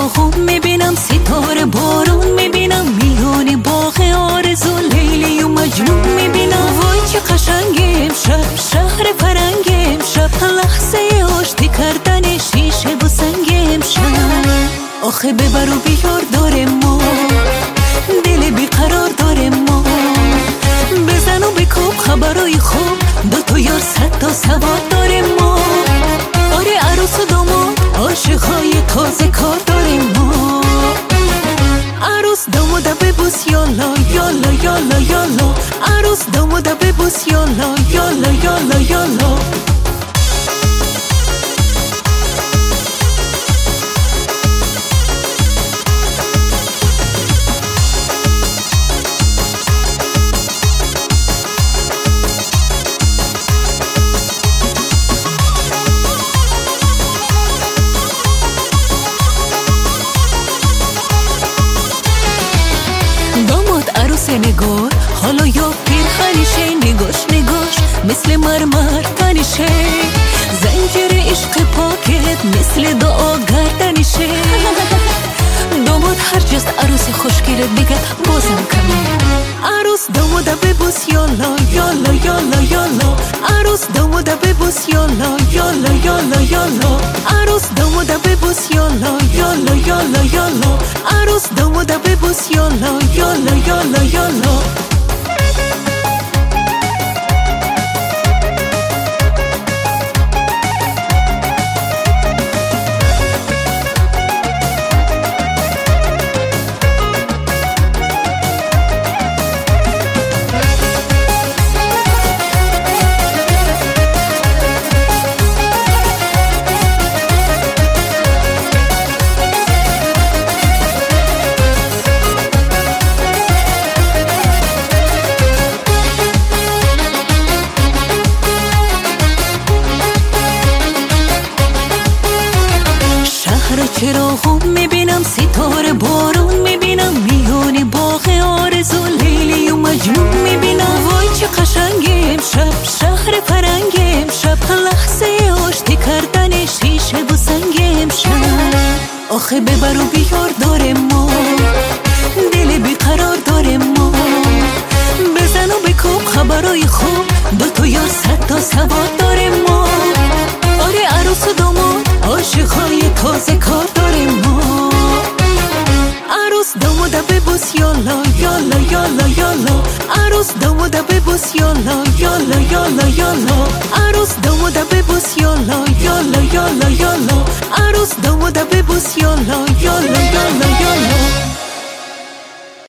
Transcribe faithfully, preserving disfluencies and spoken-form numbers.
چراغم میبینم، ستاره بارون میبینم، میان باغ آرزو لیلی و مجنون میبینم. وای چه قشنگه امشب شهر فرنگ امشب، لحظه آشتی کردن شیشه و سنگ امشب. آخه ببر و بیار داره ما، دل بیقرار داره ما، بزن و بکوب خبرای خوب، دو تا یار صد تا سوار داره ما. آره عروس و داماد عاشقای تازه کار داریم ما. عروس داماده ببوس یالا یالا یالا یالا، عروس داماده ببوس یالا یالا یالا یالا. نگار حالا یا پیرهنشه، نگاش نگاش مثل مرمر تنشه، زنجیر عشق پاکت مثل دعا گردنشه. داماد هر جست عروس خوشگلت بگه بازم کمی. عروس داماده ببوس یالا یالا یالا یالا، عروس داماده ببوس یالا یالا یالا یالا، عروس داماده ببوس یالا یالا یالا یالا، عروس داماده ببوس یالا یالا یالا یالا. چراغم میبینم، ستاره بارون میبینم، میان باغ آرزو لیلی و مجنون میبینم. وای چه قشنگه امشب شهر فرنگ امشب، لحظه آشتی کردن شیشه و سنگ امشب. آخه ببر و بیار داره ما، دل بیقرار داره ما، بزن و بکوب خبرای خوب، دو تا یار صد تا سوار داره ما. آره عروس و داماد عاشقای تازه کار داریم ما. عروس داماده ببوس یالا یالا یالا یالا، عروس داماده ببوس یالا یالا یالا یالا، عروس داماده ببوس یالا یالا یالا یالا، عروس داماده ببوس یالا یالا یالا یالا.